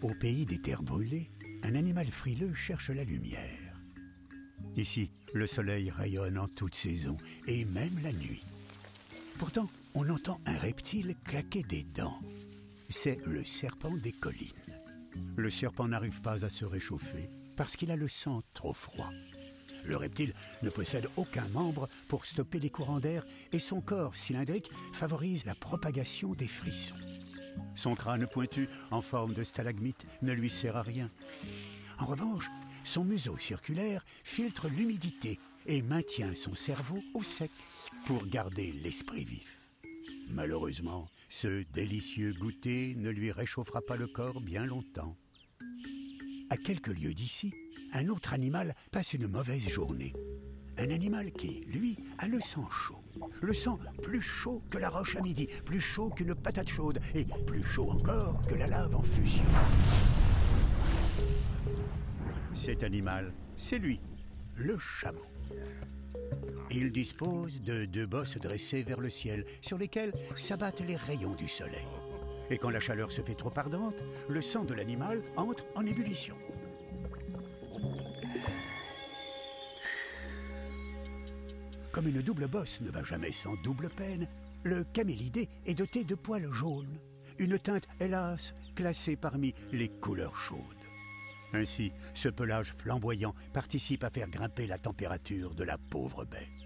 Au pays des terres brûlées, un animal frileux cherche la lumière. Ici, le soleil rayonne en toute saison, et même la nuit. Pourtant, on entend un reptile claquer des dents. C'est le serpent des collines. Le serpent n'arrive pas à se réchauffer parce qu'il a le sang trop froid. Le reptile ne possède aucun membre pour stopper les courants d'air et son corps cylindrique favorise la propagation des frissons. Son crâne pointu, en forme de stalagmite, ne lui sert à rien. En revanche, son museau circulaire filtre l'humidité et maintient son cerveau au sec pour garder l'esprit vif. Malheureusement, ce délicieux goûter ne lui réchauffera pas le corps bien longtemps. À quelques lieues d'ici, un autre animal passe une mauvaise journée. Un animal qui, lui, a le sang chaud. Le sang plus chaud que la roche à midi, plus chaud qu'une patate chaude et plus chaud encore que la lave en fusion. Cet animal, c'est lui, le chameau. Il dispose de 2 bosses dressées vers le ciel, sur lesquelles s'abattent les rayons du soleil. Et quand la chaleur se fait trop ardente, le sang de l'animal entre en ébullition. Comme une double bosse ne va jamais sans double peine, le camélidé est doté de poils jaunes, une teinte, hélas, classée parmi les couleurs chaudes. Ainsi, ce pelage flamboyant participe à faire grimper la température de la pauvre bête.